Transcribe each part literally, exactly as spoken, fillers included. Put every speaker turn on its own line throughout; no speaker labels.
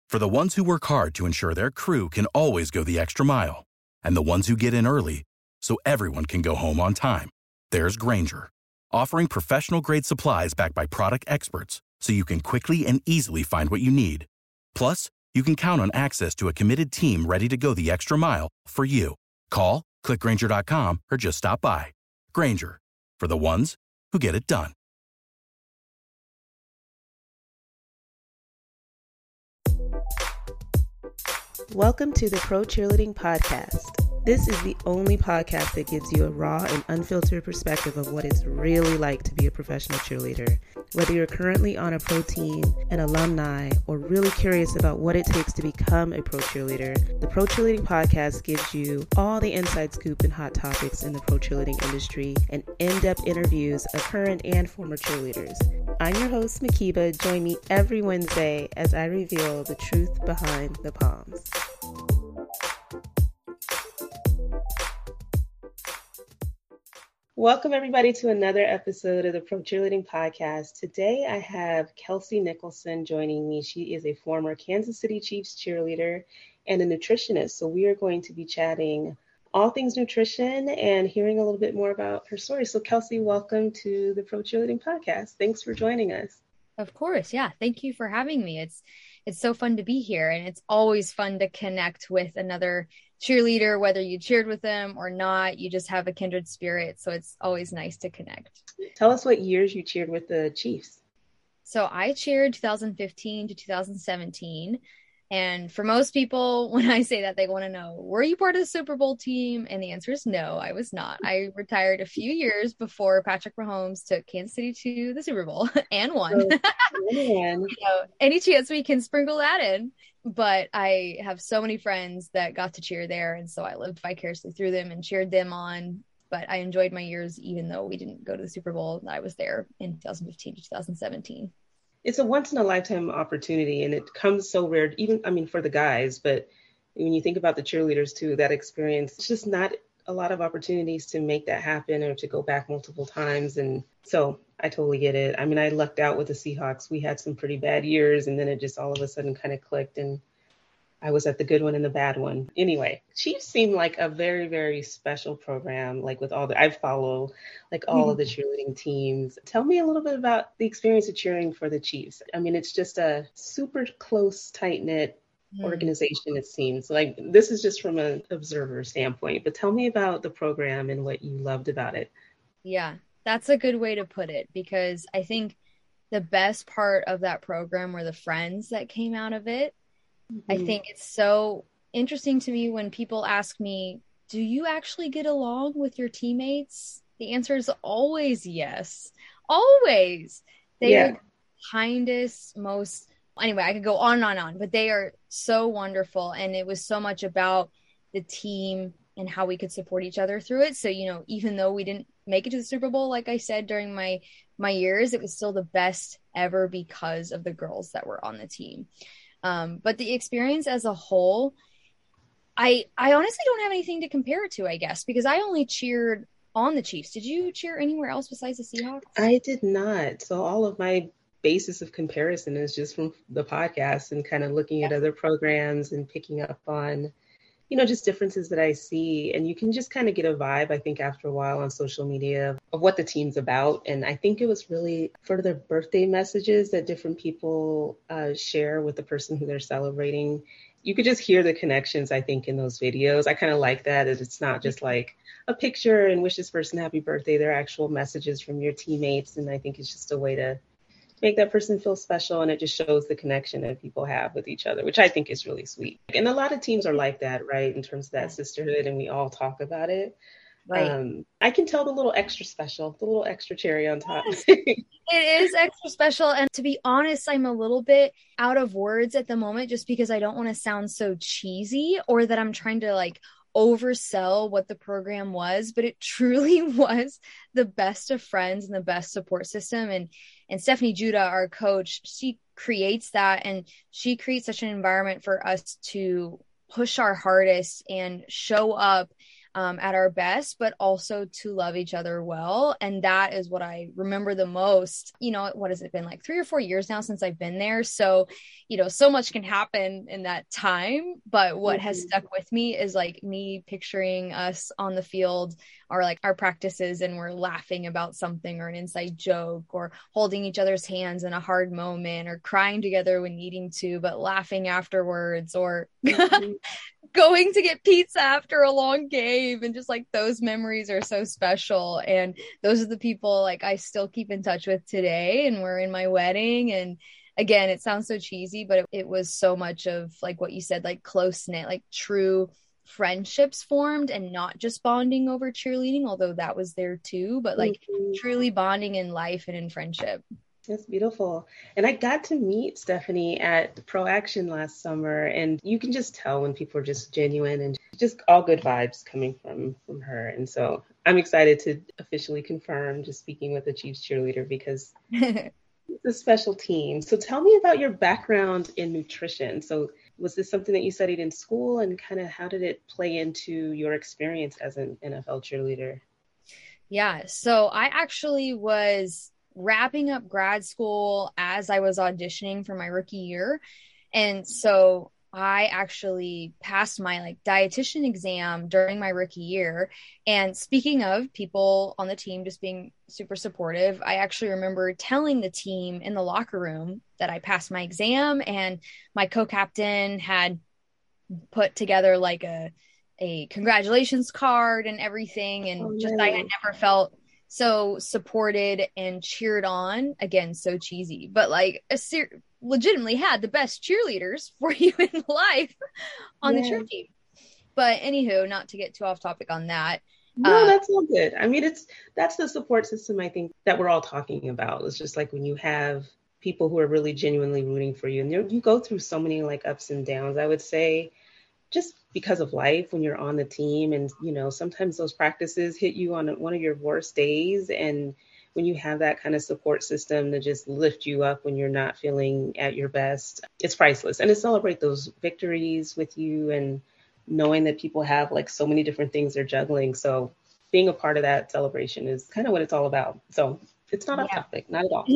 For the ones who work hard to ensure their crew can always go the extra mile, and the ones who get in early so everyone can go home on time, there's Grainger, offering professional-grade supplies backed by product experts so you can quickly and easily find what you need. Plus, you can count on access to a committed team ready to go the extra mile for you. Call, click Grainger dot com, or just stop by. Grainger, for the ones who get it done.
Welcome to the Pro Cheerleading Podcast. This is the only podcast that gives you a raw and unfiltered perspective of what it's really like to be a professional cheerleader. Whether you're currently on a pro team, an alumni, or really curious about what it takes to become a pro cheerleader, the Pro Cheerleading Podcast gives you all the inside scoop and hot topics in the pro cheerleading industry and in-depth interviews of current and former cheerleaders. I'm your host, Makiba. Join me every Wednesday as I reveal the truth behind the poms. Welcome, everybody, to another episode of the Pro Cheerleading Podcast. Today, I have Kelsey Nicholson joining me. She is a former Kansas City Chiefs cheerleader and a nutritionist. So we are going to be chatting all things nutrition and hearing a little bit more about her story. So, Kelsey, welcome to the Pro Cheerleading Podcast. Thanks for joining us.
Of course. Yeah. Thank you for having me. It's it's so fun to be here, and it's always fun to connect with another cheerleader, whether you cheered with them or not. You just have a kindred spirit. So it's always nice to connect.
Tell us what years you cheered with the Chiefs.
So I cheered two thousand fifteen to two thousand seventeen. And for most people, when I say that, they want to know, were you part of the Super Bowl team? And the answer is no, I was not. I retired a few years before Patrick Mahomes took Kansas City to the Super Bowl and won.
Oh, man.
So any chance we can sprinkle that in. But I have so many friends that got to cheer there. And so I lived vicariously through them and cheered them on. But I enjoyed my years, even though we didn't go to the Super Bowl. I was there in two thousand fifteen to two thousand seventeen.
It's a once in a lifetime opportunity, and it comes so rare, even, I mean, for the guys, but when you think about the cheerleaders too, that experience, it's just not a lot of opportunities to make that happen or to go back multiple times. And so I totally get it. I mean, I lucked out with the Seahawks. We had some pretty bad years, and then it just all of a sudden kind of clicked, and I was at the good one and the bad one. Anyway, Chiefs seem like a very, very special program, like with all the, I follow like all mm-hmm. of the cheerleading teams. Tell me a little bit about the experience of cheering for the Chiefs. I mean, it's just a super close, tight-knit mm-hmm. organization, it seems. Like, this is just from an observer standpoint, but tell me about the program and what you loved about it.
Yeah, that's a good way to put it, because I think the best part of that program were the friends that came out of it. I think it's so interesting to me when people ask me, do you actually get along with your teammates? The answer is always yes. Always. They yeah. are the kindest, most, anyway, I could go on and on and on, but they are so wonderful. And it was so much about the team and how we could support each other through it. So, you know, even though we didn't make it to the Super Bowl, like I said, during my, my years, it was still the best ever because of the girls that were on the team. Um, but the experience as a whole, I I honestly don't have anything to compare it to, I guess, because I only cheered on the Chiefs. Did you cheer anywhere else besides the Seahawks?
I did not. So all of my basis of comparison is just from the podcast and kind of looking at other programs and picking up on, you know, just differences that I see. And you can just kind of get a vibe, I think, after a while on social media of what the team's about. And I think it was really for their birthday messages that different people uh, share with the person who they're celebrating. You could just hear the connections, I think, in those videos. I kind of like that. It's not just like a picture and wish this person happy birthday. They're actual messages from your teammates. And I think it's just a way to make that person feel special, and it just shows the connection that people have with each other, which I think is really sweet. And a lot of teams are like that, right, in terms of that sisterhood, and we all talk about it. Right. Um, I can tell the little extra special, the little extra cherry on top.
It is extra special, and to be honest, I'm a little bit out of words at the moment just because I don't want to sound so cheesy or that I'm trying to like oversell what the program was, but it truly was the best of friends and the best support system. And and Stephanie Judah, our coach, she creates that, and she creates such an environment for us to push our hardest and show up um, at our best, but also to love each other well. And that is what I remember the most. You know, what has it been, like three or four years now since I've been there? So, you know, so much can happen in that time. But what mm-hmm. has stuck with me is like me picturing us on the field or like our practices, and we're laughing about something or an inside joke, or holding each other's hands in a hard moment, or crying together when needing to, but laughing afterwards, or mm-hmm. going to get pizza after a long game. And just like those memories are so special. And those are the people like I still keep in touch with today. And we're in my wedding. And again, it sounds so cheesy, but it, it was so much of like what you said, like close knit, like true friendships formed, and not just bonding over cheerleading, although that was there too, but like mm-hmm. truly bonding in life and in friendship.
That's beautiful. And I got to meet Stephanie at Pro Action last summer, and you can just tell when people are just genuine and just all good vibes coming from, from her. And so I'm excited to officially confirm just speaking with the Chiefs cheerleader, because it's a special team. So tell me about your background in nutrition. So was this something that you studied in school, and kind of how did it play into your experience as an N F L cheerleader?
Yeah, so I actually was wrapping up grad school as I was auditioning for my rookie year. And so I actually passed my like dietitian exam during my rookie year. And speaking of people on the team just being super supportive, I actually remember telling the team in the locker room that I passed my exam, and my co-captain had put together like a, a congratulations card and everything. And oh, just, I had never felt so supported and cheered on. Again, so cheesy, but like a ser- legitimately had the best cheerleaders for you in life on yeah. the cheer team. But anywho, not to get too off topic on that.
No, uh, that's all good. I mean, it's that's the support system I think that we're all talking about. It's just like when you have people who are really genuinely rooting for you, and you you go through so many like ups and downs, I would say, just because of life when you're on the team. And, you know, sometimes those practices hit you on one of your worst days. And when you have that kind of support system to just lift you up when you're not feeling at your best, it's priceless. And to celebrate those victories with you, and knowing that people have like so many different things they're juggling. So being a part of that celebration is kind of what it's all about. So it's not yeah. off topic, not at all.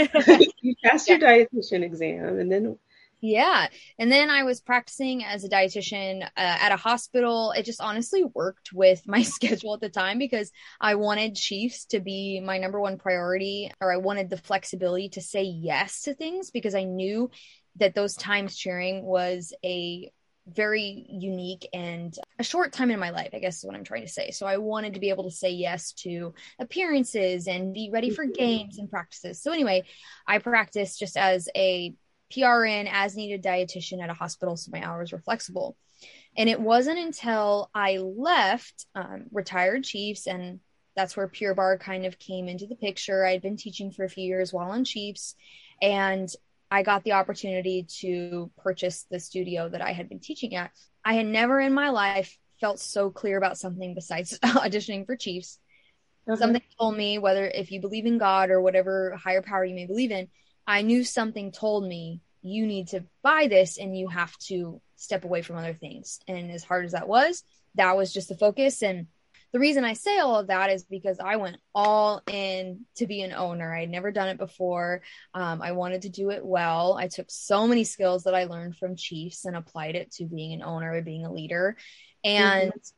You passed yeah. your dietitian exam, and then
Yeah. And then I was practicing as a dietitian uh, at a hospital. It just honestly worked with my schedule at the time, because I wanted Chiefs to be my number one priority, or I wanted the flexibility to say yes to things, because I knew that those times cheering was a very unique and a short time in my life, I guess is what I'm trying to say. So I wanted to be able to say yes to appearances and be ready for games and practices. So anyway, I practiced just as a P R N as needed dietitian at a hospital, so my hours were flexible. And it wasn't until I left um, retired Chiefs, and that's where Pure Barre kind of came into the picture. I'd been teaching for a few years while on Chiefs, and I got the opportunity to purchase the studio that I had been teaching at. I had never in my life felt so clear about something besides auditioning for Chiefs. Uh-huh. Something told me, whether if you believe in God or whatever higher power you may believe in, I knew something told me you need to buy this and you have to step away from other things. And as hard as that was, that was just the focus. And the reason I say all of that is because I went all in to be an owner. I had never done it before. Um, I wanted to do it well. I took so many skills that I learned from Chiefs and applied it to being an owner and being a leader. And mm-hmm.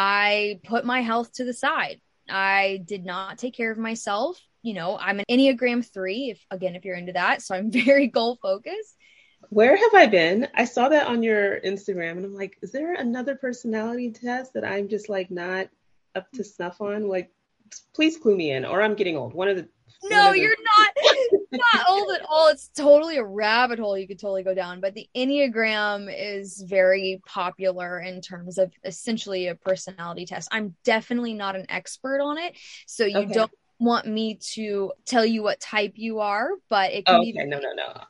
I put my health to the side. I did not take care of myself. You know, I'm an Enneagram three, if again, if you're into that. So I'm very goal focused.
Where have I been? I saw that on your Instagram, and I'm like, is there another personality test that I'm just like not up to snuff on? Like, please clue me in, or I'm getting old. One of the
No,
of the-
you're not not old at all. It's totally a rabbit hole you could totally go down. But the Enneagram is very popular in terms of essentially a personality test. I'm definitely not an expert on it, so you okay. don't want me to tell you what type you are, but it can
oh, okay.
be
no, no, no.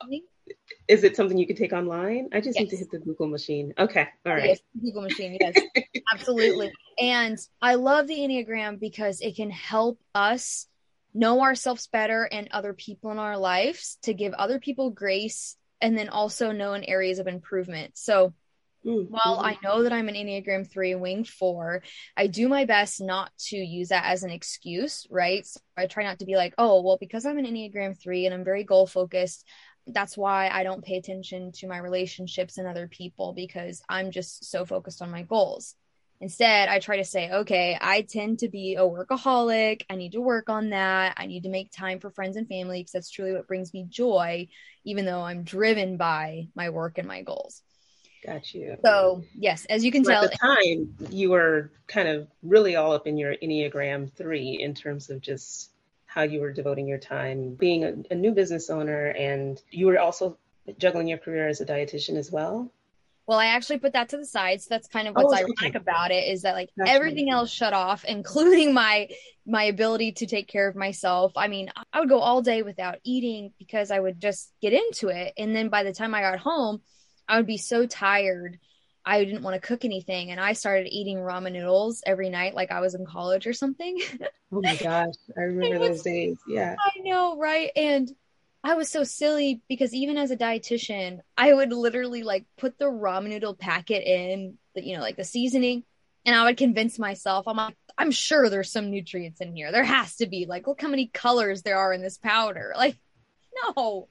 Is it something you can take online? I just
yes.
need to hit the Google machine. Okay. All right.
Yes, Google machine. Yes, absolutely. And I love the Enneagram because it can help us know ourselves better and other people in our lives, to give other people grace, and then also know in areas of improvement. So
Mm-hmm.
While I know that I'm an Enneagram three wing four, I do my best not to use that as an excuse, right? So I try not to be like, oh, well, because I'm an Enneagram three and I'm very goal focused, that's why I don't pay attention to my relationships and other people because I'm just so focused on my goals. Instead, I try to say, okay, I tend to be a workaholic. I need to work on that. I need to make time for friends and family because that's truly what brings me joy, even though I'm driven by my work and my goals.
Got you.
So yes, as you can
so
tell,
at the time you were kind of really all up in your Enneagram three in terms of just how you were devoting your time being a, a new business owner, and you were also juggling your career as a dietitian as well.
Well, I actually put that to the side. So that's kind of what's
Oh,
ironic
okay.
about it is that like
Gotcha.
everything else shut off, including my my ability to take care of myself. I mean, I would go all day without eating because I would just get into it. And then by the time I got home, I would be so tired. I didn't want to cook anything. And I started eating ramen noodles every night like I was in college or something.
Oh my gosh, I remember
was,
those days. Yeah.
I know, right? And I was so silly because even as a dietitian, I would literally like put the ramen noodle packet in, the, you know, like the seasoning, and I would convince myself, I'm like, I'm sure there's some nutrients in here. There has to be. Like, look how many colors there are in this powder. Like, no,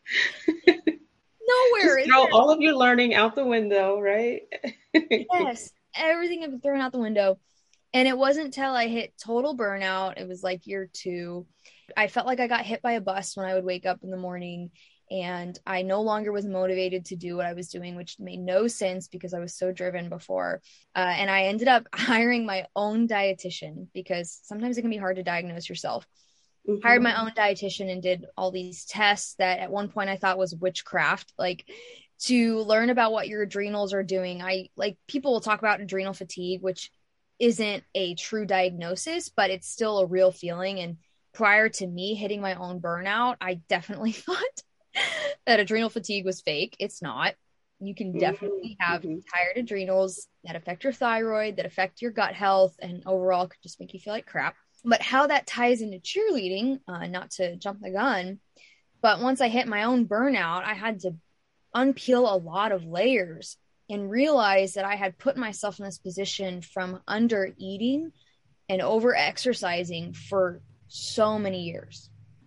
nowhere.
Just throw all of your learning out the window, right?
Yes, everything had been thrown out the window. And it wasn't until I hit total burnout, it was like year two, I felt like I got hit by a bus when I would wake up in the morning, and I no longer was motivated to do what I was doing, which made no sense because I was so driven before. Uh, and I ended up hiring my own dietitian because sometimes it can be hard to diagnose yourself. Mm-hmm. Hired my own dietitian and did all these tests that at one point I thought was witchcraft, like to learn about what your adrenals are doing. I like people will talk about adrenal fatigue, which isn't a true diagnosis, but it's still a real feeling. And prior to me hitting my own burnout, I definitely thought that adrenal fatigue was fake. It's not. You can definitely have mm-hmm. tired adrenals that affect your thyroid, that affect your gut health, and overall could just make you feel like crap. But how that ties into cheerleading, uh, not to jump the gun, but once I hit my own burnout, I had to unpeel a lot of layers and realize that I had put myself in this position from under eating and over exercising for so many years.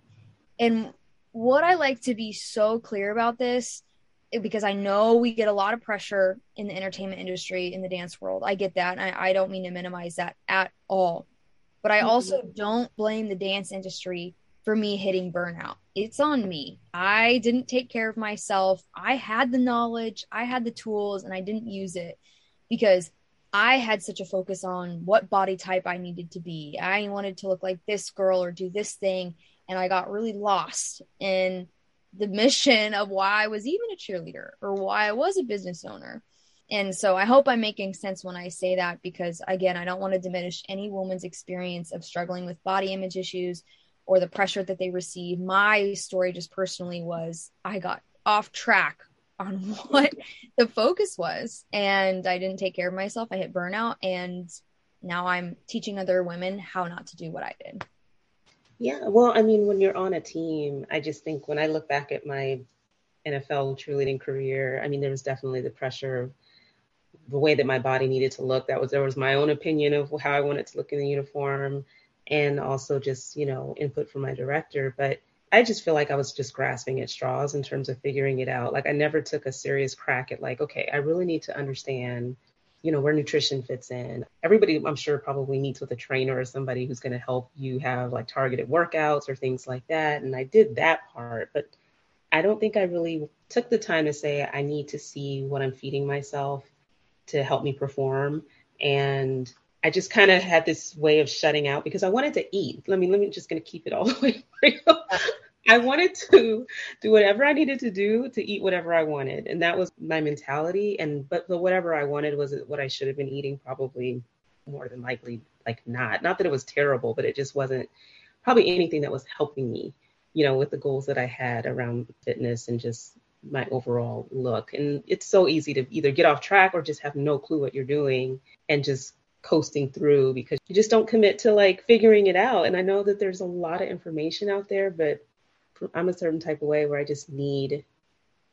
And what I like to be so clear about this, because I know we get a lot of pressure in the entertainment industry, in the dance world. I get that. And I, I don't mean to minimize that at all. But I also don't blame the dance industry for me hitting burnout. It's on me. I didn't take care of myself. I had the knowledge, I had the tools, and I didn't use it because I had such a focus on what body type I needed to be. I wanted to look like this girl or do this thing. And I got really lost in the mission of why I was even a cheerleader or why I was a business owner. And so I hope I'm making sense when I say that, because again, I don't want to diminish any woman's experience of struggling with body image issues or the pressure that they receive. My story just personally was I got off track on what the focus was, and I didn't take care of myself. I hit burnout, and now I'm teaching other women how not to do what I did.
Yeah, well, I mean, when you're on a team, I just think when I look back at my N F L cheerleading career, I mean, there was definitely the pressure of the way that my body needed to look. That was, there was my own opinion of how I wanted to look in the uniform, and also just, you know, input from my director. But I just feel like I was just grasping at straws in terms of figuring it out. Like I never took a serious crack at like, okay, I really need to understand, you know, where nutrition fits in. Everybody, I'm sure, probably meets with a trainer or somebody who's going to help you have like targeted workouts or things like that. And I did that part, but I don't think I really took the time to say I need to see what I'm feeding myself to help me perform. And I just kind of had this way of shutting out because I wanted to eat. Let me, let me just going to keep it all the way real. I wanted to do whatever I needed to do to eat whatever I wanted. And that was my mentality. And, but the whatever I wanted was what I should have been eating, probably more than likely, like not, not that it was terrible, but it just wasn't probably anything that was helping me, you know, with the goals that I had around fitness and just my overall look. And it's so easy to either get off track or just have no clue what you're doing and just coasting through because you just don't commit to like figuring it out. And I know that there's a lot of information out there, but I'm a certain type of way where I just need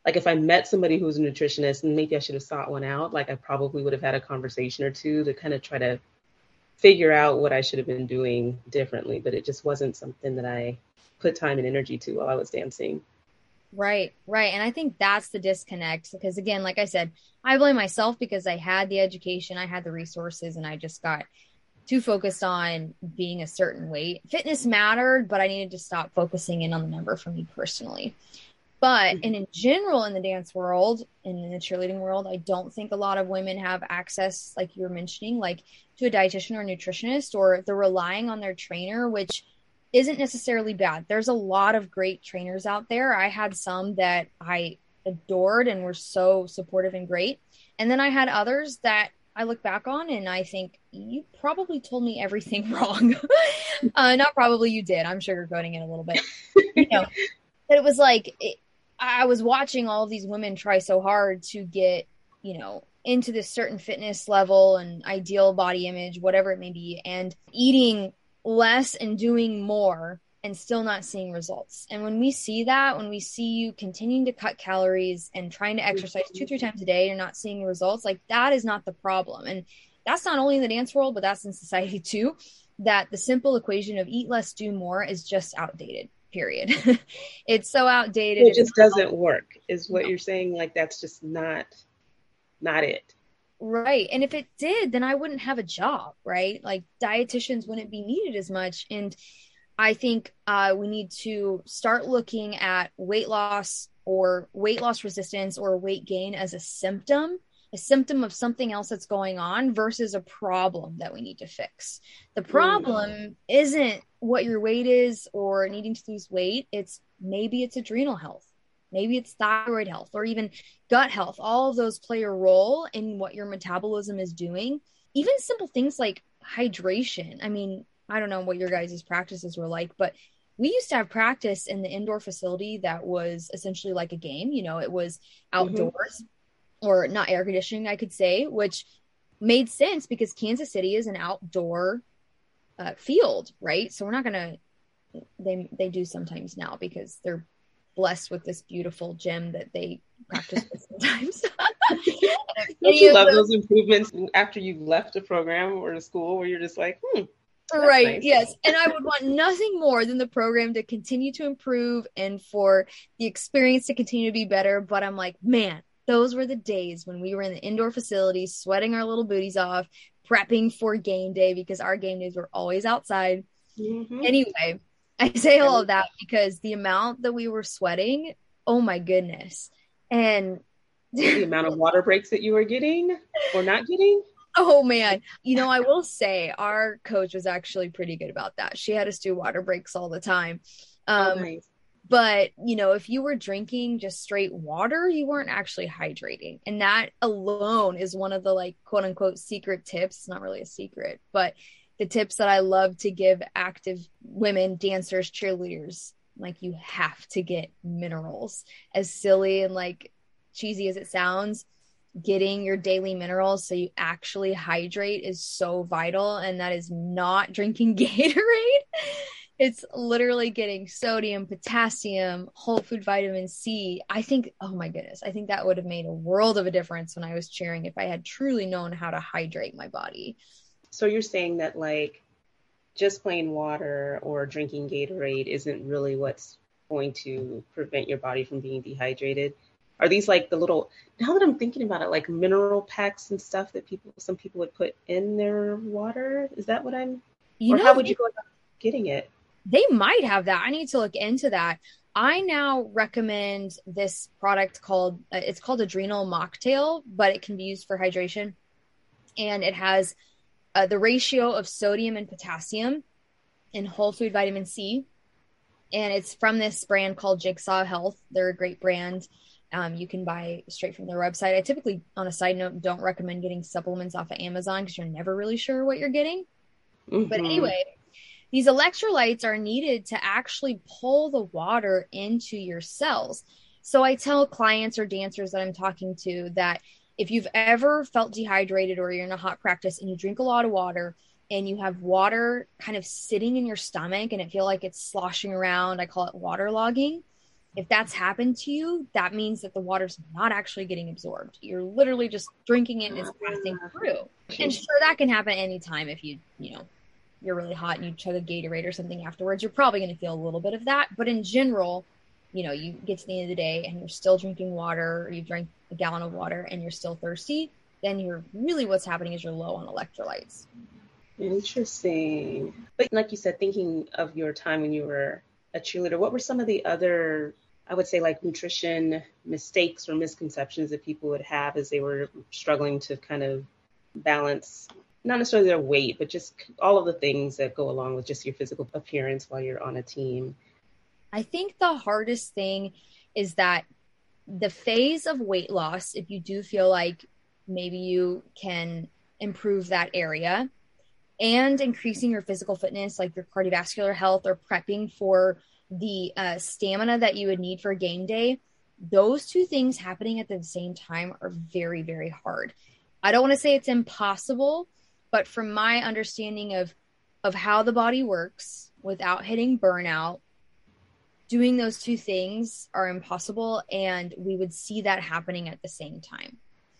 like if I met somebody who was a nutritionist, and maybe I should have sought one out, like I probably would have had a conversation or two to kind of try to figure out what I should have been doing differently. But it just wasn't something that I put time and energy to while I was dancing.
Right, right. And I think that's the disconnect because, again, like I said, I blame myself because I had the education, I had the resources, and I just got too focused on being a certain weight. Fitness mattered, but I needed to stop focusing in on the number for me personally. But and in general, in the dance world and in the cheerleading world, I don't think a lot of women have access, like you were mentioning, like to a dietitian or a nutritionist, or they're relying on their trainer, which isn't necessarily bad. There's a lot of great trainers out there. I had some that I adored and were so supportive and great. And then I had others that I look back on and I think you probably told me everything wrong. uh, not probably, you did. I'm sugarcoating it a little bit. You know, but it was like, it, I was watching all of these women try so hard to get, you know, into this certain fitness level and ideal body image, whatever it may be, and eating less and doing more and still not seeing results. And when we see that, when we see you continuing to cut calories and trying to exercise two, three times a day and not seeing results, like that is not the problem. And that's not only in the dance world, but that's in society too, that the simple equation of eat less, do more is just outdated. Period. It's so outdated.
It just doesn't work, is what you're saying. Like, that's just not, not it.
Right. And if it did, then I wouldn't have a job, right? Like dietitians wouldn't be needed as much. And I think uh, we need to start looking at weight loss or weight loss resistance or weight gain as a symptom, a symptom of something else that's going on versus a problem that we need to fix. The problem mm. isn't what your weight is or needing to lose weight. It's maybe it's adrenal health. Maybe it's thyroid health or even gut health. All of those play a role in what your metabolism is doing. Even simple things like hydration. I mean, I don't know what your guys' practices were like, but we used to have practice in the indoor facility that was essentially like a game. You know, it was outdoors mm-hmm. or not air conditioning, I could say, which made sense because Kansas City is an outdoor uh, field, right? So we're not going to, they they do sometimes now because they're blessed with this beautiful gym that they practice with sometimes.
Don't you love those improvements after you left a program or a school where you're just like, hmm.
Right.
Nice.
Yes. And I would want nothing more than the program to continue to improve and for the experience to continue to be better. But I'm like, man, those were the days when we were in the indoor facilities, sweating our little booties off, prepping for game day because our game days were always outside. Mm-hmm. Anyway, I say all of that because the amount that we were sweating, oh my goodness. And
the amount of water breaks that you were getting or not getting.
Oh man. You know, I will say our coach was actually pretty good about that. She had us do water breaks all the time. Um, oh, nice. But, you know, if you were drinking just straight water, you weren't actually hydrating. And that alone is one of the like, quote unquote, secret tips. It's not really a secret, but the tips that I love to give active women, dancers, cheerleaders, like you have to get minerals. As silly and like cheesy as it sounds, getting your daily minerals so you actually hydrate is so vital. And that is not drinking Gatorade. It's literally getting sodium, potassium, whole food vitamin C. I think, oh my goodness, I think that would have made a world of a difference when I was cheering if I had truly known how to hydrate my body.
So you're saying that like just plain water or drinking Gatorade isn't really what's going to prevent your body from being dehydrated? Are these like the little, now that I'm thinking about it, like mineral packs and stuff that people, some people would put in their water? Is that what I'm, you or know, how would you go about getting it?
They might have that. I need to look into that. I now recommend this product called, uh, it's called Adrenal Mocktail, but it can be used for hydration. And it has uh, the ratio of sodium and potassium and whole food vitamin C. And it's from this brand called Jigsaw Health. They're a great brand. Um, you can buy straight from their website. I typically, on a side note, don't recommend getting supplements off of Amazon because you're never really sure what you're getting. Mm-hmm. But anyway, these electrolytes are needed to actually pull the water into your cells. So I tell clients or dancers that I'm talking to that if you've ever felt dehydrated or you're in a hot practice and you drink a lot of water and you have water kind of sitting in your stomach and it feel like it's sloshing around, I call it water logging. If that's happened to you, that means that the water's not actually getting absorbed. You're literally just drinking it and it's passing through. And sure, that can happen anytime if you, you know, you're really hot and you chug a Gatorade or something afterwards. You're probably going to feel a little bit of that. But in general, you know, you get to the end of the day and you're still drinking water, or you drank a gallon of water and you're still thirsty, then you're really what's happening is you're low on electrolytes.
Interesting. But like you said, thinking of your time when you were a cheerleader, what were some of the other, I would say, like nutrition mistakes or misconceptions that people would have as they were struggling to kind of balance, not necessarily their weight, but just all of the things that go along with just your physical appearance while you're on a team?
I think the hardest thing is that the phase of weight loss, if you do feel like maybe you can improve that area, and increasing your physical fitness, like your cardiovascular health, or prepping for the uh, stamina that you would need for game day, those two things happening at the same time are very, very hard. I don't want to say it's impossible, but from my understanding of, of how the body works without hitting burnout, doing those two things are impossible, and we would see that happening at the same time.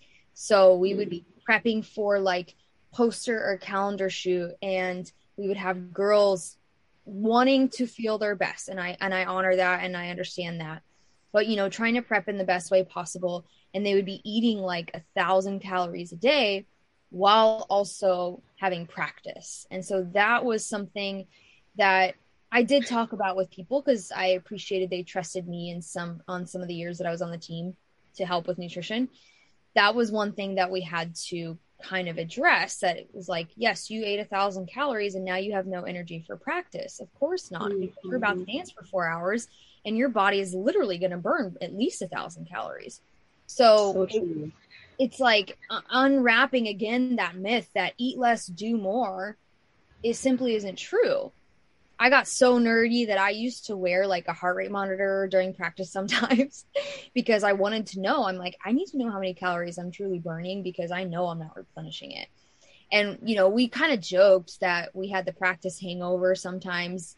So we would be prepping for like poster or calendar shoot, and we would have girls wanting to feel their best. And I, and I honor that. And I understand that, but, you know, trying to prep in the best way possible. And they would be eating like a thousand calories a day while also having practice. And so that was something that I did talk about with people, because I appreciated they trusted me in some, on some of the years that I was on the team to help with nutrition. That was one thing that we had to kind of address, that it was like, yes, you ate a thousand calories and now you have no energy for practice. Of course not, because you're about to dance for four hours and your body is literally going to burn at least a thousand calories. So, so it, it's like uh, unwrapping again that myth that eat less, do more, it simply isn't true. I got so nerdy that I used to wear like a heart rate monitor during practice sometimes because I wanted to know. I'm like, I need to know how many calories I'm truly burning, because I know I'm not replenishing it. And, you know, we kind of joked that we had the practice hangover sometimes.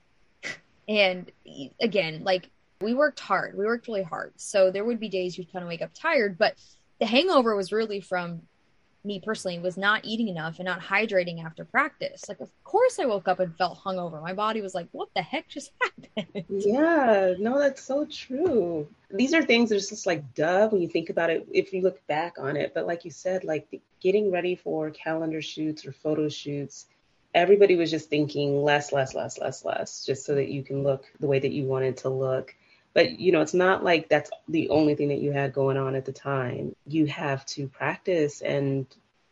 And again, like, we worked hard. We worked really hard. So there would be days you'd kind of wake up tired, but the hangover was really from me personally, was not eating enough and not hydrating after practice. Like, of course I woke up and felt hungover. My body was like, what the heck just happened?
Yeah, no, that's so true. These are things that's just like, duh, when you think about it, if you look back on it. But like you said, like the, getting ready for calendar shoots or photo shoots, everybody was just thinking less, less, less, less, less, just so that you can look the way that you wanted to look. But, you know, it's not like that's the only thing that you had going on at the time. You have to practice, and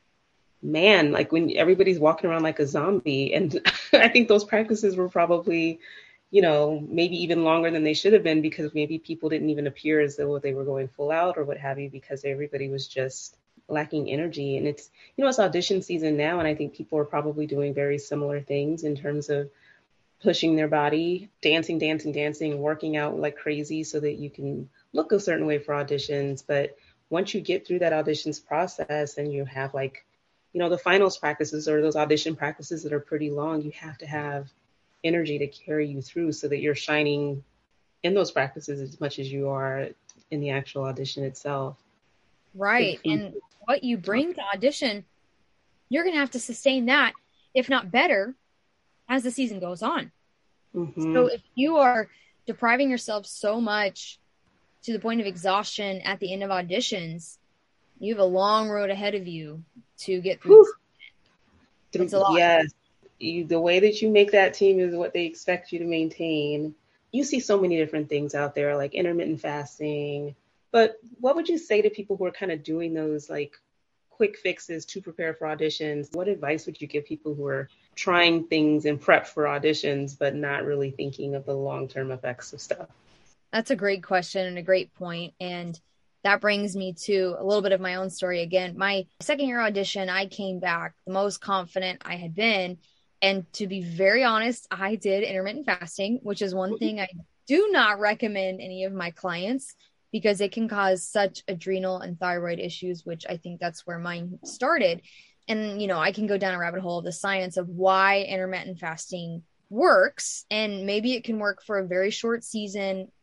man, like when everybody's walking around like a zombie, and I think those practices were probably, you know, maybe even longer than they should have been, because maybe people didn't even appear as though they were going full out or what have you, because everybody was just lacking energy. And it's, you know, it's audition season now, and I think people are probably doing very similar things in terms of pushing their body, dancing, dancing, dancing, working out like crazy so that you can look a certain way for auditions. But once you get through that auditions process and you have like, you know, the finals practices or those audition practices that are pretty long, you have to have energy to carry you through so that you're shining in those practices as much as you are in the actual audition itself.
Right. And what you bring to audition, you're going to have to sustain that, if not better, as the season goes on. Mm-hmm. So if you are depriving yourself so much to the point of exhaustion at the end of auditions, you have a long road ahead of you to get through.
It's a lot. Yes. You, the way that you make that team is what they expect you to maintain. You see so many different things out there, like intermittent fasting. But what would you say to people who are kind of doing those like quick fixes to prepare for auditions? What advice would you give people who are trying things and prep for auditions, but not really thinking of the long-term effects of stuff?
That's a great question and a great point. And that brings me to a little bit of my own story again. My second year audition, I came back the most confident I had been. And to be very honest, I did intermittent fasting, which is one thing I do not recommend any of my clients, because it can cause such adrenal and thyroid issues, which I think that's where mine started. And, you know, I can go down a rabbit hole of the science of why intermittent fasting works. And maybe it can work for a very short season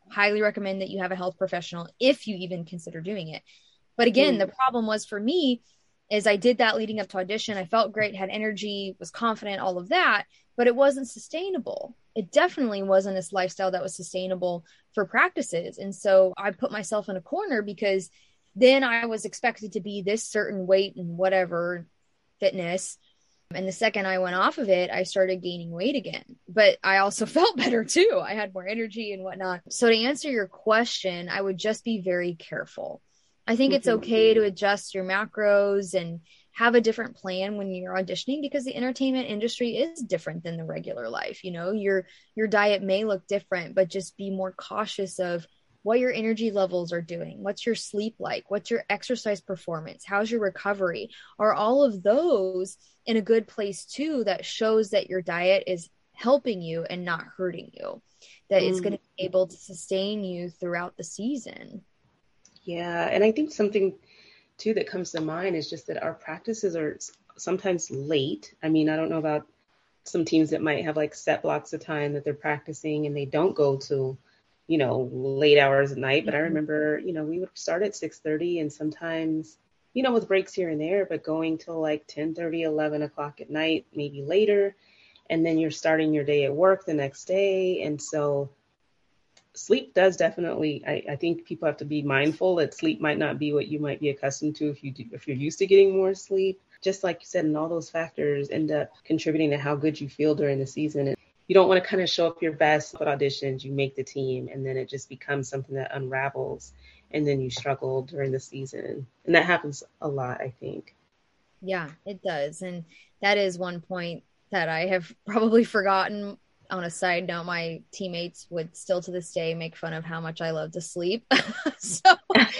highly recommend that you have a health professional if you even consider doing it. But again, mm. the problem was for me is I did that leading up to audition. I felt great, had energy, was confident, all of that, but it wasn't sustainable. It definitely wasn't a lifestyle that was sustainable for practices. And so I put myself in a corner because then I was expected to be this certain weight and whatever fitness. And the second I went off of it, I started gaining weight again. But I also felt better too. I had more energy and whatnot. So to answer your question, I would just be very careful. I think mm-hmm. it's okay to adjust your macros and have a different plan when you're auditioning, because the entertainment industry is different than the regular life. You know, your your diet may look different, but just be more cautious of what your energy levels are doing. What's your sleep like? What's your exercise performance? How's your recovery? Are all of those in a good place too, that shows that your diet is helping you and not hurting you, that mm. it's going to be able to sustain you throughout the season?
Yeah. And I think something too that comes to mind is just that our practices are sometimes late. I mean, I don't know about some teams that might have like set blocks of time that they're practicing and they don't go to, you know, late hours at night. But I remember, you know, we would start at six thirty and sometimes, you know, with breaks here and there, but going till like ten thirty, eleven o'clock at night, maybe later. And then you're starting your day at work the next day. And so sleep does definitely, I, I think people have to be mindful that sleep might not be what you might be accustomed to if you do, if you're used to getting more sleep. Just like you said, and all those factors end up contributing to how good you feel during the season. And you don't want to kind of show up your best at auditions, you make the team, and then it just becomes something that unravels, and then you struggle during the season. And that happens a lot, I think.
Yeah, it does. And that is one point that I have probably forgotten. On a side note, my teammates would still to this day make fun of how much I love to sleep. So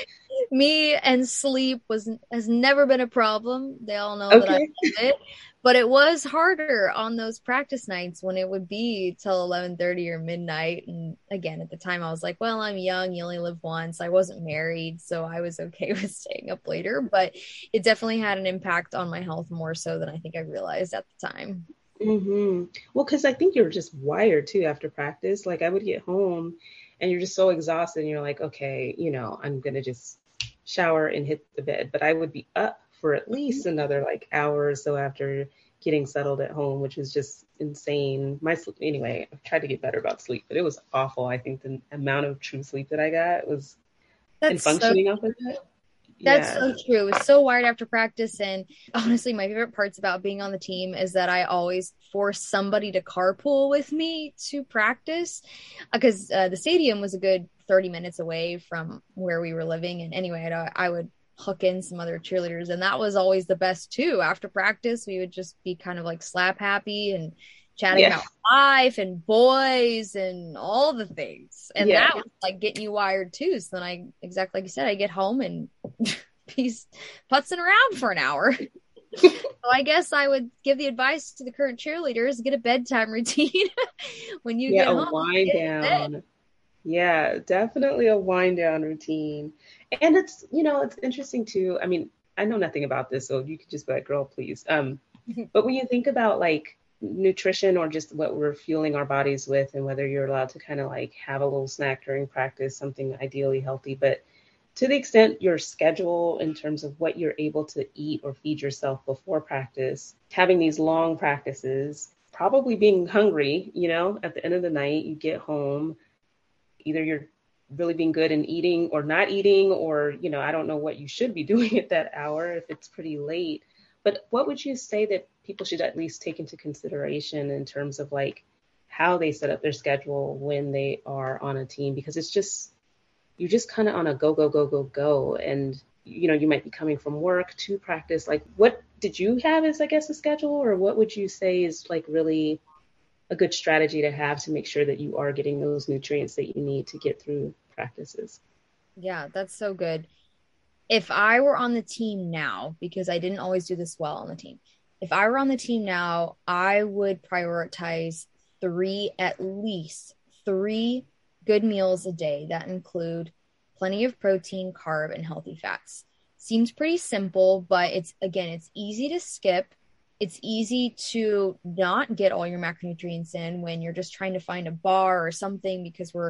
me and sleep was has never been a problem. They all know okay. that I love it. But it was harder on those practice nights when it would be till eleven thirty or midnight. And again, at the time I was like, well, I'm young. You only live once. I wasn't married, so I was okay with staying up later. But it definitely had an impact on my health more so than I think I realized at the time.
Mm-hmm. Well, because I think you're just wired too after practice. Like I would get home and you're just so exhausted and you're like, okay, you know, I'm going to just shower and hit the bed. But I would be up for at least another like hour or so after getting settled at home, which is just insane. My sleep, anyway, I've tried to get better about sleep, but it was awful. I think the amount of true sleep that I got was
That's
and functioning
so-
off of that.
That's
yeah.
so true. It was so wired after practice. And honestly, my favorite parts about being on the team is that I always force somebody to carpool with me to practice, because uh, the stadium was a good thirty minutes away from where we were living. And anyway, I, I would hook in some other cheerleaders, and that was always the best too. After practice, we would just be kind of like slap happy and chatting yeah. about life and boys and all the things. And yeah. that was like getting you wired too. So then I, exactly like you said, I get home and he's putzing around for an hour. So I guess I would give the advice to the current cheerleaders, get a bedtime routine when you
yeah,
get home.
A wind down. Yeah, definitely a wind down routine. And it's, you know, it's interesting too. I mean, I know nothing about this, so you could just be like, girl, please. Um, but when you think about like nutrition or just what we're fueling our bodies with, and whether you're allowed to kind of like have a little snack during practice, something ideally healthy, but to the extent your schedule in terms of what you're able to eat or feed yourself before practice, having these long practices, probably being hungry, you know, at the end of the night, you get home, either you're really being good in eating or not eating, or, you know, I don't know what you should be doing at that hour if it's pretty late. But what would you say that people should at least take into consideration in terms of like how they set up their schedule when they are on a team? Because it's just, you're just kind of on a go, go, go, go, go. And, you know, you might be coming from work to practice. Like, what did you have as, I guess, a schedule? Or what would you say is like really a good strategy to have to make sure that you are getting those nutrients that you need to get through practices?
Yeah, that's so good. If I were on the team now, because I didn't always do this well on the team, if I were on the team now, I would prioritize three, at least three good meals a day that include plenty of protein, carb, and healthy fats. Seems pretty simple, but it's, again, it's easy to skip. It's easy to not get all your macronutrients in when you're just trying to find a bar or something, because we're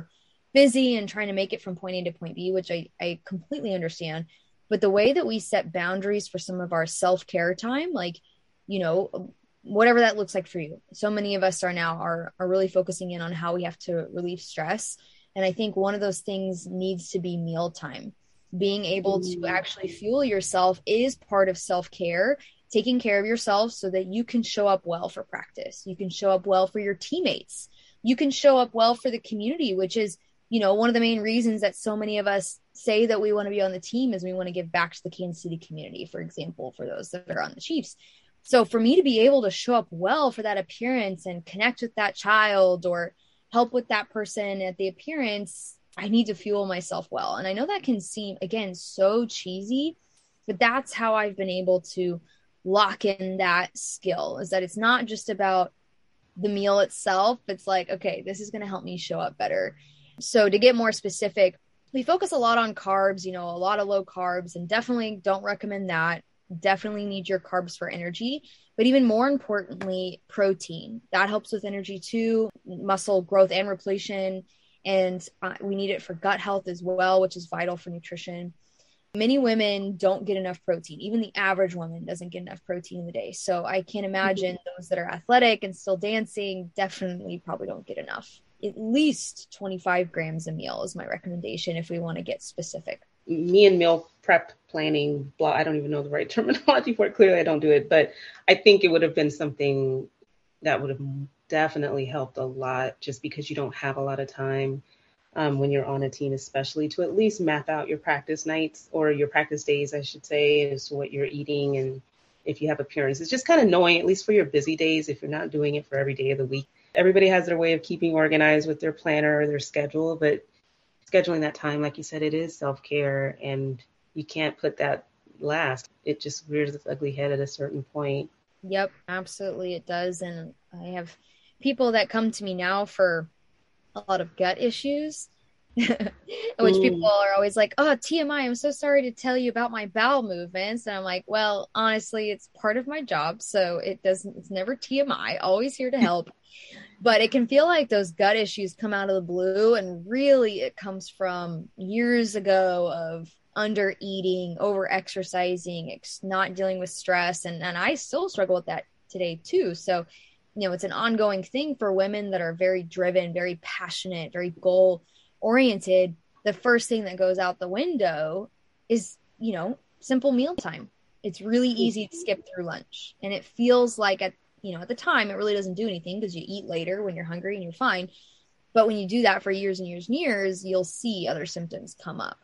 busy and trying to make it from point A to point B, which I, I completely understand. But the way that we set boundaries for some of our self-care time, like, you know, whatever that looks like for you. So many of us are now are, are really focusing in on how we have to relieve stress. And I think one of those things needs to be mealtime. Being able to actually fuel yourself is part of self-care, taking care of yourself so that you can show up well for practice. You can show up well for your teammates. You can show up well for the community, which is, you know, one of the main reasons that so many of us say that we want to be on the team is we want to give back to the Kansas City community, for example, for those that are on the Chiefs. So for me to be able to show up well for that appearance and connect with that child or help with that person at the appearance, I need to fuel myself well. And I know that can seem, again, so cheesy, but that's how I've been able to lock in that skill, is that it's not just about the meal itself. It's like, okay, this is going to help me show up better. So to get more specific, we focus a lot on carbs, you know, a lot of low carbs, and definitely don't recommend that. Definitely need your carbs for energy, but even more importantly, protein. That helps with energy too, muscle growth and repletion. And uh, we need it for gut health as well, which is vital for nutrition. Many women don't get enough protein. Even the average woman doesn't get enough protein in the day. So I can't imagine mm-hmm. those that are athletic and still dancing definitely probably don't get enough. At least twenty-five grams a meal is my recommendation if we want to get specific.
Me and meal prep planning, blah, I don't even know the right terminology for it. Clearly I don't do it, but I think it would have been something that would have definitely helped a lot, just because you don't have a lot of time um, when you're on a team, especially to at least map out your practice nights or your practice days, I should say, as to what you're eating. And if you have appearances, just kind of knowing, at least for your busy days, if you're not doing it for every day of the week. Everybody has their way of keeping organized with their planner or their schedule, but scheduling that time, like you said, it is self-care, and you can't put that last. It just rears its ugly head at a certain point.
Yep, absolutely it does. And I have people that come to me now for a lot of gut issues, which mm. people are always like, oh, T M I, I'm so sorry to tell you about my bowel movements. And I'm like, well, honestly, it's part of my job. So it doesn't, it's never T M I, always here to help. But it can feel like those gut issues come out of the blue, and really it comes from years ago of under eating, over exercising, not dealing with stress. And, and I still struggle with that today too. So, you know, it's an ongoing thing for women that are very driven, very passionate, very goal oriented. The first thing that goes out the window is, you know, simple mealtime. It's really easy to skip through lunch, and it feels like at you know, at the time, it really doesn't do anything because you eat later when you're hungry and you're fine. But when you do that for years and years and years, you'll see other symptoms come up.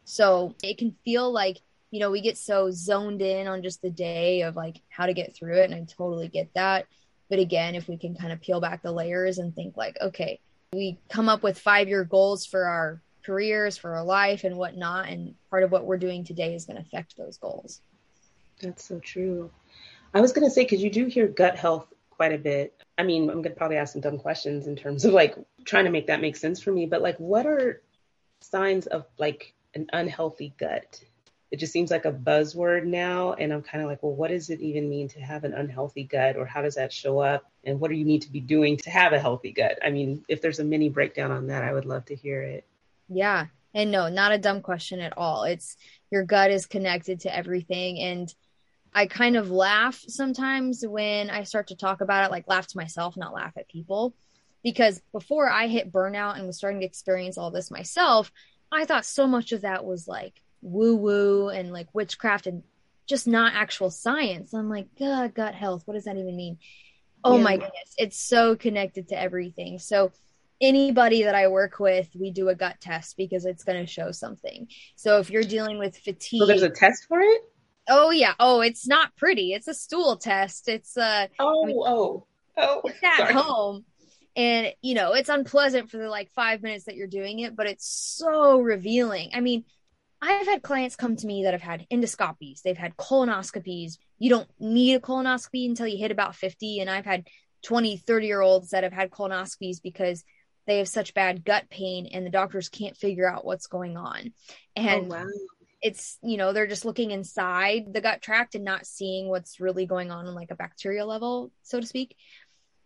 So it can feel like, you know, we get so zoned in on just the day of like how to get through it. And I totally get that. But again, if we can kind of peel back the layers and think like, okay, we come up with five-year goals for our careers, for our life and whatnot. And part of what we're doing today is going to affect those goals.
That's so true. I was going to say, because you do hear gut health quite a bit. I mean, I'm going to probably ask some dumb questions in terms of like trying to make that make sense for me. But like, what are signs of like an unhealthy gut? It just seems like a buzzword now. And I'm kind of like, well, what does it even mean to have an unhealthy gut, or how does that show up? And what do you need to be doing to have a healthy gut? I mean, if there's a mini breakdown on that, I would love to hear it.
Yeah. And no, not a dumb question at all. It's your gut is connected to everything. And I kind of laugh sometimes when I start to talk about it, like laugh to myself, not laugh at people. Because before I hit burnout and was starting to experience all this myself, I thought so much of that was like woo woo and like witchcraft and just not actual science. I'm like, God, gut health. What does that even mean? Oh yeah. My goodness. It's so connected to everything. So anybody that I work with, we do a gut test because it's going to show something. So if you're dealing with fatigue.
So there's a test for it?
Oh yeah. Oh, it's not pretty. It's a stool test. It's uh
oh, I mean, oh, oh,
it's at
sorry.
home. And you know, it's unpleasant for the like five minutes that you're doing it, but it's so revealing. I mean, I've had clients come to me that have had endoscopies. They've had colonoscopies. You don't need a colonoscopy until you hit about fifty. And I've had twenty, thirty year olds that have had colonoscopies because they have such bad gut pain and the doctors can't figure out what's going on. And
oh, wow.
It's, you know, they're just looking inside the gut tract and not seeing what's really going on on like a bacterial level, so to speak.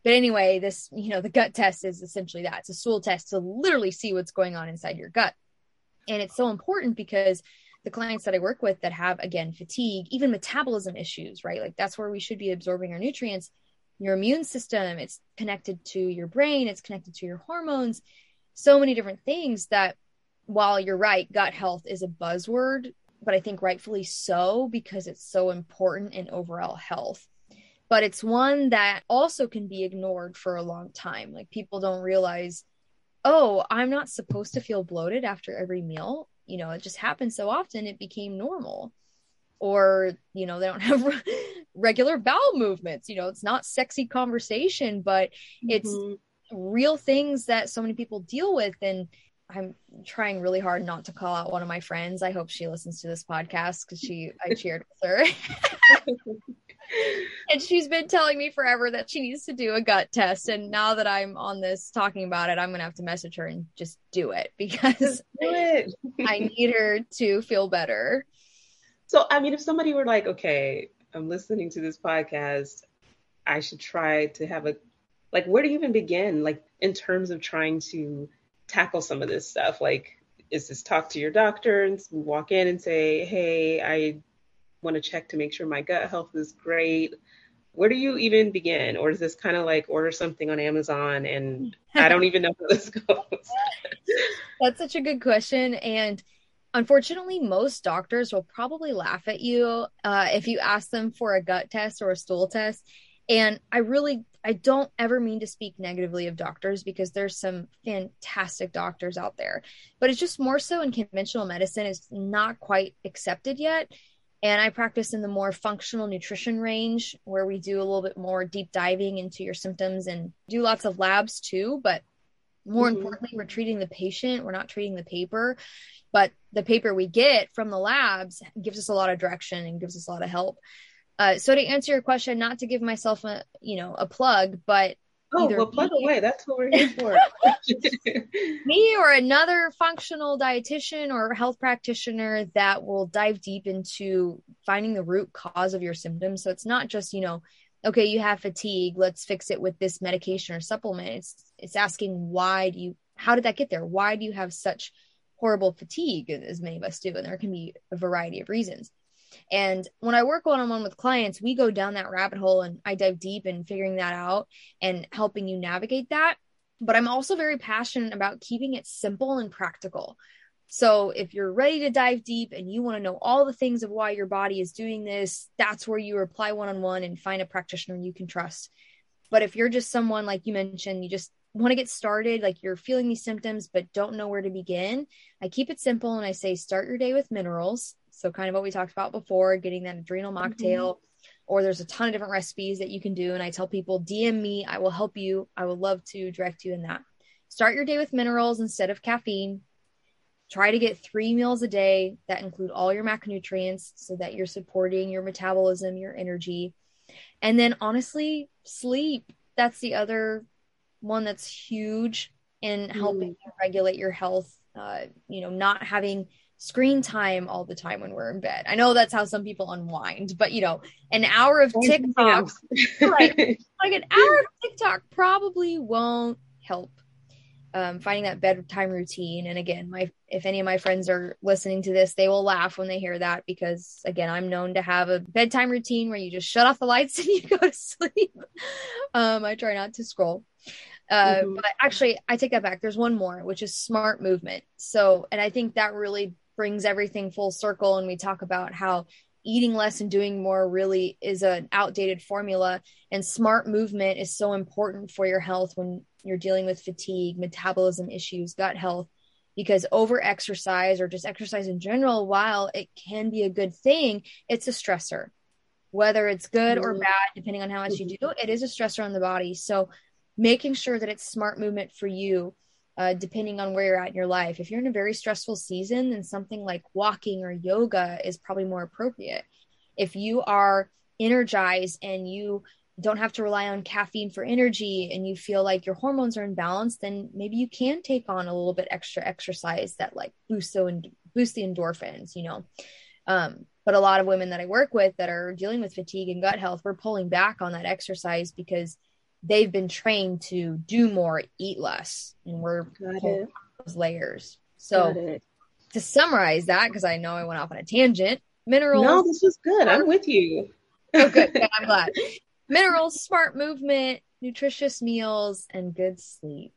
But anyway, this, you know, the gut test is essentially that. It's a stool test to literally see what's going on inside your gut. And it's so important because the clients that I work with that have, again, fatigue, even metabolism issues, right? Like that's where we should be absorbing our nutrients. Your immune system, it's connected to your brain, it's connected to your hormones, so many different things that, while you're right, gut health is a buzzword, but I think rightfully so because it's so important in overall health. But it's one that also can be ignored for a long time. Like people don't realize, oh, I'm not supposed to feel bloated after every meal. You know, it just happens so often, it became normal. Or, you know, they don't have regular bowel movements. You know, it's not sexy conversation, but it's mm-hmm. real things that so many people deal with. And I'm trying really hard not to call out one of my friends. I hope she listens to this podcast because she, I cheered with her. And she's been telling me forever that she needs to do a gut test. And now that I'm on this talking about it, I'm going to have to message her and just do it because
just do it.
I need her to feel better.
So, I mean, if somebody were like, okay, I'm listening to this podcast, I should try to have a, like, where do you even begin? Like, in terms of trying to tackle some of this stuff? Like, is this talk to your doctor and walk in and say, hey, I want to check to make sure my gut health is great? Where do you even begin? Or is this kind of like order something on Amazon and I don't even know how this goes?
That's such a good question. And unfortunately, most doctors will probably laugh at you uh, if you ask them for a gut test or a stool test. And I really, I don't ever mean to speak negatively of doctors because there's some fantastic doctors out there. But it's just more so in conventional medicine, it's not quite accepted yet. And I practice in the more functional nutrition range where we do a little bit more deep diving into your symptoms and do lots of labs too. But more mm-hmm. importantly, we're treating the patient. We're not treating the paper. But the paper we get from the labs gives us a lot of direction and gives us a lot of help. Uh, so to answer your question, not to give myself a, you know, a plug, but
oh, well, plug me, away. That's what we're here for.
me or another functional dietitian or health practitioner that will dive deep into finding the root cause of your symptoms. So it's not just, you know, okay, you have fatigue, let's fix it with this medication or supplement. It's it's asking why do you, how did that get there? Why do you have such horrible fatigue, as many of us do? And there can be a variety of reasons. And when I work one-on-one with clients, we go down that rabbit hole and I dive deep in figuring that out and helping you navigate that. But I'm also very passionate about keeping it simple and practical. So if you're ready to dive deep and you want to know all the things of why your body is doing this, that's where you apply one-on-one and find a practitioner you can trust. But if you're just someone, like you mentioned, you just want to get started, like you're feeling these symptoms but don't know where to begin, I keep it simple and I say start your day with minerals. So kind of what we talked about before, getting that adrenal mocktail, mm-hmm. or there's a ton of different recipes that you can do. And I tell people, D M me, I will help you. I would love to direct you in that. Start your day with minerals instead of caffeine. Try to get three meals a day that include all your macronutrients so that you're supporting your metabolism, your energy. And then honestly, sleep. That's the other one that's huge in helping mm. you regulate your health. Uh, you know, not having screen time all the time when we're in bed. I know that's how some people unwind, but you know, an hour of TikTok, like, like an hour of TikTok probably won't help. Um, finding that bedtime routine. And again, my, if any of my friends are listening to this, they will laugh when they hear that, because again, I'm known to have a bedtime routine where you just shut off the lights and you go to sleep. um, I try not to scroll. Uh, mm-hmm. But actually I take that back. There's one more, which is smart movement. So, and I think that really brings everything full circle. And we talk about how eating less and doing more really is an outdated formula, and smart movement is so important for your health when you're dealing with fatigue, metabolism issues, gut health, because over exercise or just exercise in general, while it can be a good thing, it's a stressor, whether it's good or bad, depending on how much you do, it is a stressor on the body. So making sure that it's smart movement for you, uh, depending on where you're at in your life. If you're in a very stressful season, then something like walking or yoga is probably more appropriate. If you are energized and you don't have to rely on caffeine for energy and you feel like your hormones are in balance, then maybe you can take on a little bit extra exercise that like boosts so and boost the endorphins, you know. Um, but a lot of women that I work with that are dealing with fatigue and gut health, we're pulling back on that exercise because they've been trained to do more, eat less, and we're
Got
pulling
it.
those layers.
Got
So
it.
to summarize that, because I know I went off on a tangent, minerals.
No, this was good. I'm with you.
Oh, good. Yeah, I'm glad. Minerals, smart movement, nutritious meals, and good sleep.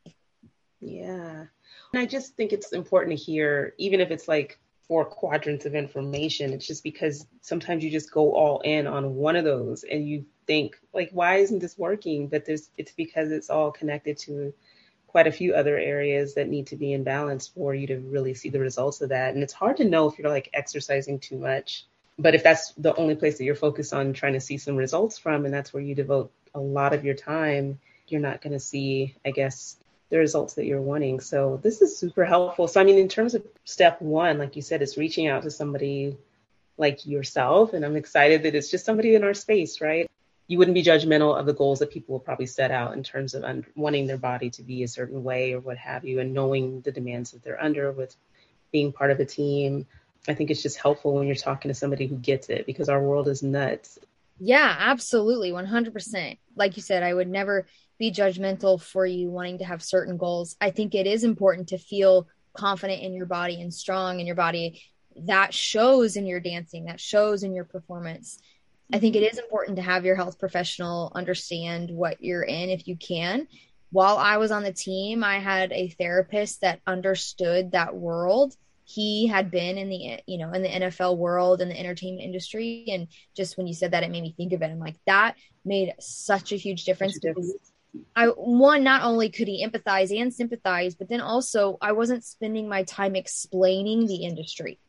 Yeah. And I just think it's important to hear, even if it's like four quadrants of information, it's just because sometimes you just go all in on one of those and you think like, why isn't this working? But there's, it's because it's all connected to quite a few other areas that need to be in balance for you to really see the results of that. And it's hard to know if you're like exercising too much, but if that's the only place that you're focused on trying to see some results from, and that's where you devote a lot of your time, you're not going to see, I guess, the results that you're wanting. So this is super helpful. So, I mean, in terms of step one, like you said, it's reaching out to somebody like yourself. And I'm excited that it's just somebody in our space, right? You wouldn't be judgmental of the goals that people will probably set out in terms of un- wanting their body to be a certain way or what have you, and knowing the demands that they're under with being part of a team. I think it's just helpful when you're talking to somebody who gets it, because our world is nuts.
Yeah, absolutely. one hundred percent. Like you said, I would never be judgmental for you wanting to have certain goals. I think it is important to feel confident in your body and strong in your body. That shows in your dancing, that shows in your performance. I think it is important to have your health professional understand what you're in if you can. While I was on the team, I had a therapist that understood that world. He had been in the, you know, in the N F L world and the entertainment industry. And just when you said that, it made me think of it. I'm like, that made such a huge difference because I, one, not only could he empathize and sympathize, but then also I wasn't spending my time explaining the industry.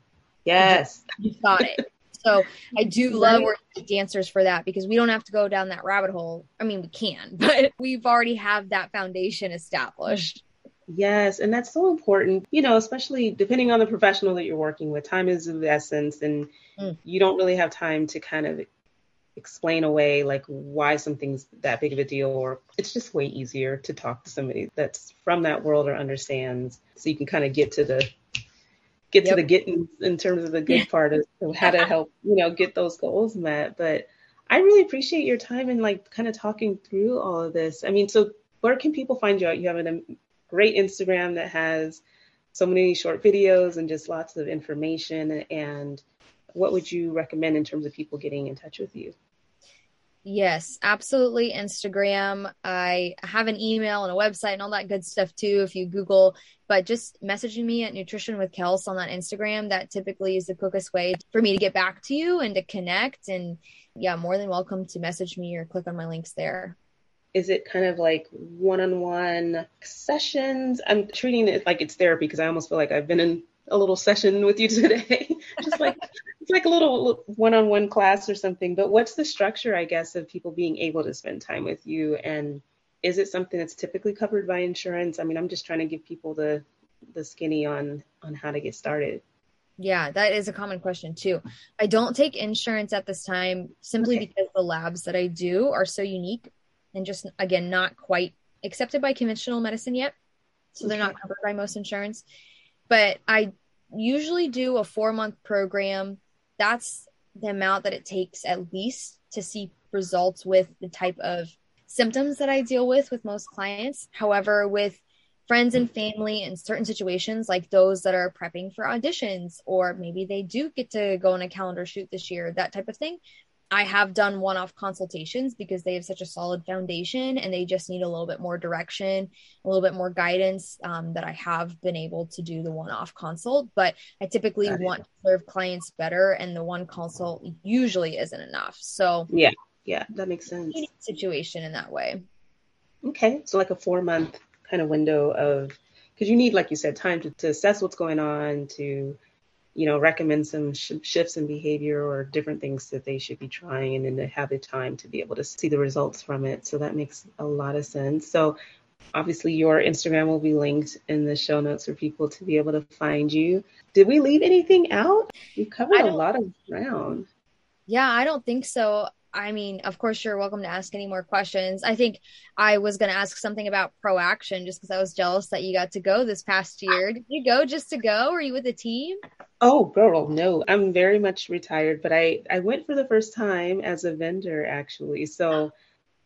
Yes.
You got it. So I do love working with dancers for that, because we don't have to go down that rabbit hole. I mean, we can, but we've already have that foundation established.
Yes. And that's so important, you know, especially depending on the professional that you're working with. Time is of the essence, and mm. you don't really have time to kind of explain away like why something's that big of a deal, or it's just way easier to talk to somebody that's from that world or understands, so you can kind of get to the get yep. to the getting in terms of the good part of, of how to help, you know, get those goals met. But I really appreciate your time and like kind of talking through all of this. I mean, so where can people find you out? You have a great Instagram that has so many short videos and just lots of information. And what would you recommend in terms of people getting in touch with you?
Yes, absolutely. Instagram. I have an email and a website and all that good stuff too, if you Google, but just messaging me at Nutrition with Kels on that Instagram, that typically is the quickest way for me to get back to you and to connect. And yeah, more than welcome to message me or click on my links there.
Is it kind of like one-on-one sessions? I'm treating it like it's therapy, because I almost feel like I've been in a little session with you today. Just like, it's like a little one-on-one class or something. But what's the structure, I guess, of people being able to spend time with you? And is it something that's typically covered by insurance? I mean, I'm just trying to give people the the skinny on on how to get started.
Yeah, that is a common question too. I don't take insurance at this time simply okay. because the labs that I do are so unique and just, again, not quite accepted by conventional medicine yet. So okay. they're not covered by most insurance. But I usually do a four-month program. That's the amount that it takes at least to see results with the type of symptoms that I deal with with most clients. However, with friends and family in certain situations, like those that are prepping for auditions, or maybe they do get to go on a calendar shoot this year, that type of thing, I have done one-off consultations because they have such a solid foundation and they just need a little bit more direction, a little bit more guidance, um, that I have been able to do the one-off consult. But I typically want to serve clients better, and the one consult usually isn't enough. So
yeah, yeah, that makes sense.
Situation in that way.
Okay, so like a four-month kind of window of, because you need, like you said, time to, to assess what's going on, to you know, recommend some sh- shifts in behavior or different things that they should be trying, and then to have the time to be able to see the results from it. So that makes a lot of sense. So obviously your Instagram will be linked in the show notes for people to be able to find you. Did we leave anything out? We covered a lot of ground.
Yeah, I don't think so. I mean, of course, you're welcome to ask any more questions. I think I was going to ask something about ProAction just because I was jealous that you got to go this past year. Did you go just to go? Were you with a team?
Oh, girl, no. I'm very much retired, but I, I went for the first time as a vendor, actually. So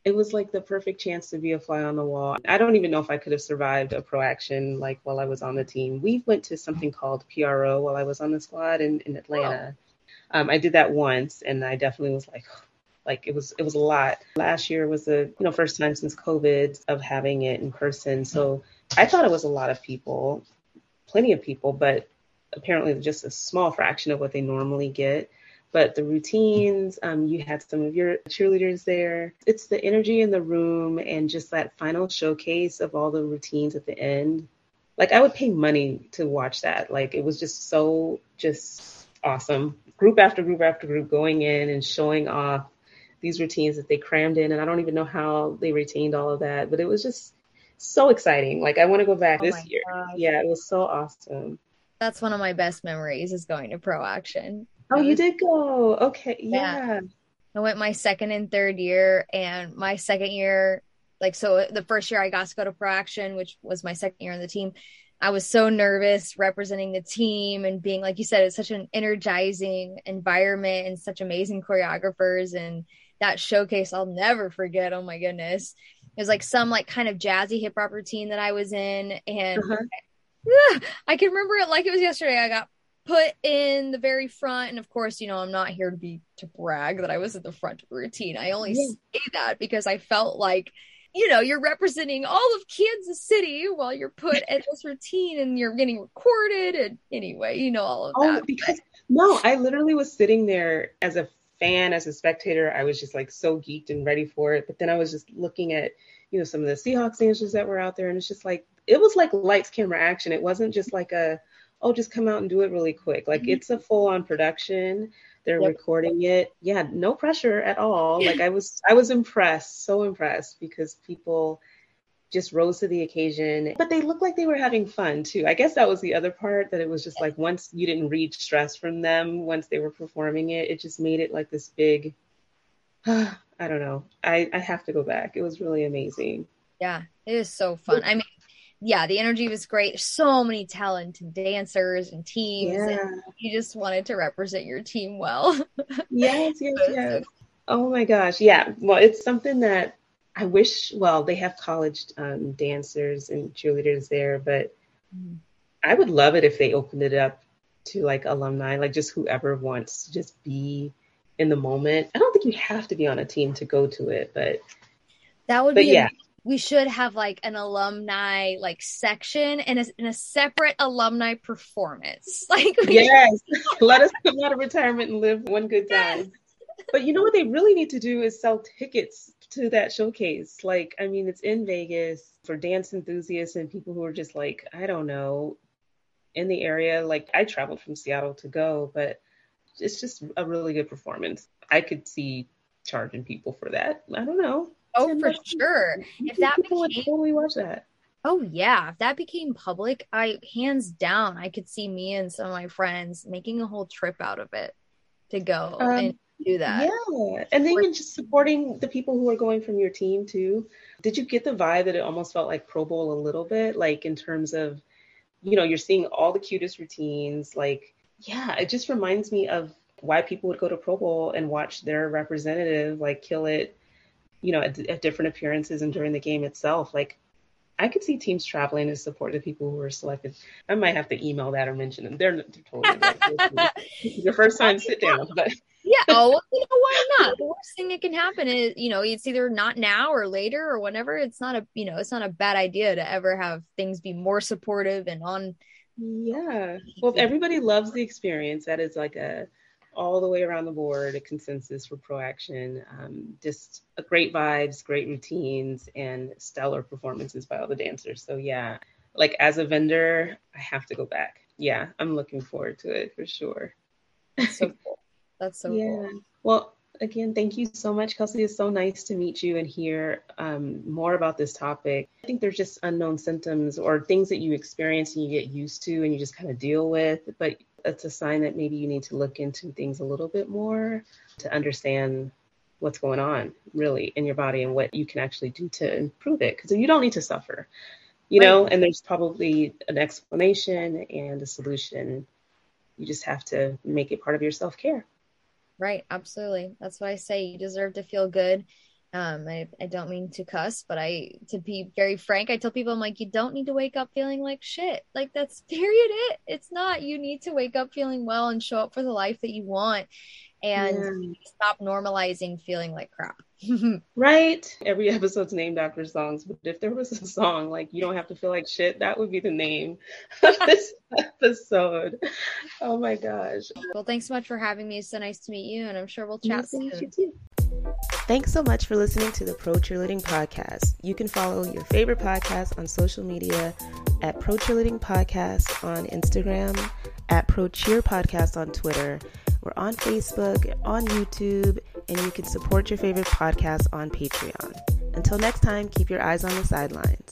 It was like the perfect chance to be a fly on the wall. I don't even know if I could have survived a pro action like while I was on the team. We went to something called P R O while I was on the squad in, in Atlanta. Oh. Um, I did that once, and I definitely was like, like it was it was a lot. Last year was the you know first time since COVID of having it in person. So I thought it was a lot of people, plenty of people, but apparently just a small fraction of what they normally get. But the routines, um, you had some of your cheerleaders there. It's the energy in the room and just that final showcase of all the routines at the end. Like I would pay money to watch that. Like it was just so just awesome. Group after group after group going in and showing off these routines that they crammed in. And I don't even know how they retained all of that, but it was just so exciting. Like I want to go back oh this year. Gosh. Yeah, it was so awesome.
That's one of my best memories is going to Pro Action.
Oh, was, you did go. Okay. Yeah. yeah.
I went my second and third year, and my second year, like, so the first year I got to go to Pro Action, which was my second year on the team. I was so nervous representing the team and being, like you said, it's such an energizing environment and such amazing choreographers. And that showcase, I'll never forget. Oh my goodness. It was like some like kind of jazzy hip hop routine that I was in. And uh-huh. I can remember it like it was yesterday. I got put in the very front. And of course, you know, I'm not here to be, to brag that I was at the front of the routine. I only yeah. say that because I felt like, you know, you're representing all of Kansas City while you're put at this routine and you're getting recorded. And anyway, you know, all of
oh,
that.
Because no, I literally was sitting there as a fan, as a spectator. I was just like so geeked and ready for it. But then I was just looking at, you know, some of the Seahawks dancers that were out there. And it's just like, it was like lights, camera, action. It wasn't just like a, oh, just come out and do it really quick. Like mm-hmm. it's a full on production. They're yep. recording it. Yeah, no pressure at all. Like I was, I was impressed, so impressed because people just rose to the occasion, but they looked like they were having fun too. I guess that was the other part, that it was just like, once you didn't read stress from them, once they were performing it, it just made it like this big, I don't know. I, I have to go back. It was really amazing.
Yeah, it is so fun. I mean, yeah, the energy was great. So many talented dancers and teams. Yeah. And you just wanted to represent your team well.
Yes, yes, yes. Oh my gosh. Yeah. Well, it's something that I wish, well, they have college um, dancers and cheerleaders there, but mm. I would love it if they opened it up to like alumni, like just whoever wants to just be in the moment. I don't think you have to be on a team to go to it, but
that would
but
be
yeah.
A- we should have like an alumni like section and a, and a separate alumni performance. Like we
yes, let us come out of retirement and live one good time. Yes. But you know what they really need to do is sell tickets to that showcase. Like, I mean, it's in Vegas for dance enthusiasts and people who are just like, I don't know, in the area. Like I traveled from Seattle to go, but it's just a really good performance. I could see charging people for that. I don't know.
Oh, for sure. If that
people
became,
would totally watch that.
Oh yeah, if that became public, I hands down, I could see me and some of my friends making a whole trip out of it to go um, and do that.
Yeah, and then even just supporting the people who are going from your team too. Did you get the vibe that it almost felt like Pro Bowl a little bit, like in terms of, you know, you're seeing all the cutest routines. Like, yeah, it just reminds me of why people would go to Pro Bowl and watch their representative like kill it. You know, at, at different appearances and during the game itself. Like, I could see teams traveling to support the people who were selected. I might have to email that or mention them. They're, they're totally like, your first time sit down. But
yeah, oh, well, you know, why not? The worst thing that can happen is, you know, it's either not now or later or whenever. It's not a, you know, it's not a bad idea to ever have things be more supportive and on.
Yeah. Well, if everybody loves the experience, that is like a all the way around the board, a consensus for Pro Action. Um, just a great vibes, great routines, and stellar performances by all the dancers. So yeah, like as a vendor, I have to go back. Yeah, I'm looking forward to it for sure.
That's so cool. That's so
yeah.
cool.
Well, again, thank you so much, Kelsey. It's so nice to meet you and hear um, more about this topic. I think there's just unknown symptoms or things that you experience and you get used to and you just kind of deal with, but it's a sign that maybe you need to look into things a little bit more to understand what's going on really in your body and what you can actually do to improve it. Because you don't need to suffer, you right. know, and there's probably an explanation and a solution. You just have to make it part of your self-care.
Right. Absolutely. That's why I say you deserve to feel good. Um, I, I don't mean to cuss, but I, to be very frank, I tell people, I'm like, you don't need to wake up feeling like shit. Like, that's period it. It's not. You need to wake up feeling well and show up for the life that you want, and
Yeah.
stop normalizing feeling like crap.
Right? Every episode's named after songs, but if there was a song like "You Don't Have to Feel Like Shit," that would be the name of this episode. Oh my gosh.
Well, thanks so much for having me. It's so nice to meet you, and I'm sure we'll chat
Nice to meet
soon.
you too. Thanks so much for listening to the Pro Cheerleading Podcast. You can follow your favorite podcast on social media at Pro Cheerleading Podcast on Instagram, at Pro Cheer Podcast on Twitter. We're on Facebook, on YouTube, and you can support your favorite podcast on Patreon. Until next time, keep your eyes on the sidelines.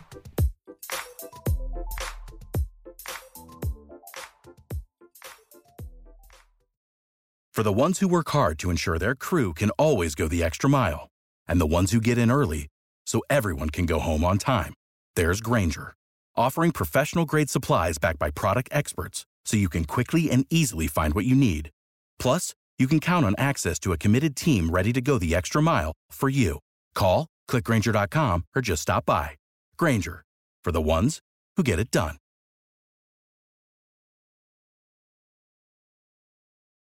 For the ones who work hard to ensure their crew can always go the extra mile, and the ones who get in early so everyone can go home on time, there's Grainger, offering professional-grade supplies backed by product experts so you can quickly and easily find what you need. Plus, you can count on access to a committed team ready to go the extra mile for you. Call, click Grainger dot com, or just stop by. Grainger, for the ones who get it done.